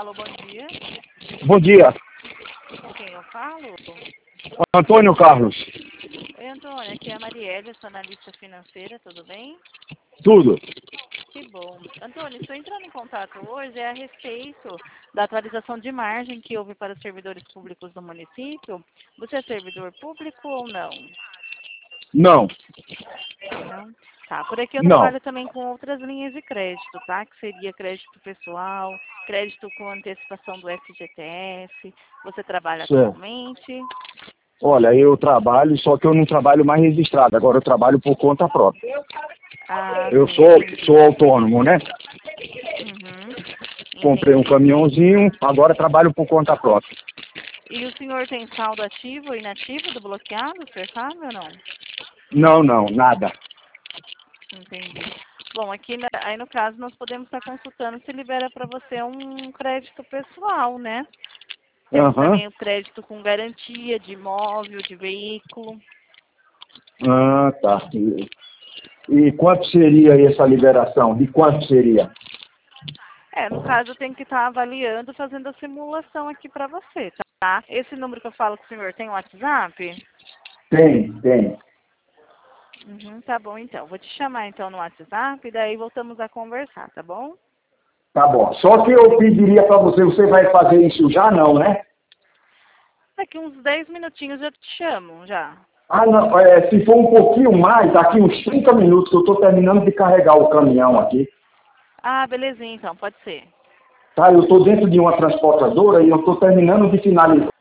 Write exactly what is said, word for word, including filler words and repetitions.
Alô, bom dia. Bom dia, Com quem eu falo? Antônio Carlos. Oi, Antônio, aqui é a Marielle, eu sou analista financeira, tudo bem? Tudo. Que bom. Antônio, estou entrando em contato hoje é a respeito da atualização de margem que houve para os servidores públicos do município. Você é servidor público ou não? Não, Não? Tá, por aqui eu não. trabalho também com outras linhas de crédito, tá? Que seria crédito pessoal, crédito com antecipação do F G T S. Você trabalha Certo. atualmente? Olha, eu trabalho, só que eu não trabalho mais registrado, agora eu trabalho por conta própria. Ah, Eu sim, sou, entendi. sou autônomo, né? Uhum, Comprei um entendi. caminhãozinho, agora trabalho por conta própria. E o senhor tem saldo ativo ou inativo do bloqueado, o senhor sabe ou não? Não, não, nada. Entendi. Bom, aqui na- aí no caso nós podemos estar consultando se libera para você um crédito pessoal, né? Temos Aham. também o crédito com garantia de imóvel, de veículo. Ah, tá. E, e quanto seria essa liberação? De quanto seria? É, no caso eu tenho que estar avaliando, fazendo a simulação aqui para você, tá? Esse número que eu falo com o senhor tem WhatsApp? Tem, tem. Uhum, tá bom então. Vou te chamar então no WhatsApp e daí voltamos a conversar, tá bom? Tá bom. Só que eu pediria para você, você vai fazer isso já não, né? Daqui uns dez minutinhos eu te chamo já. Ah, não, é, se for um pouquinho mais, daqui uns trinta minutos, que eu estou terminando de carregar o caminhão aqui. Ah, belezinha então, pode ser. Tá? Eu estou dentro de uma transportadora e eu estou terminando de finalizar.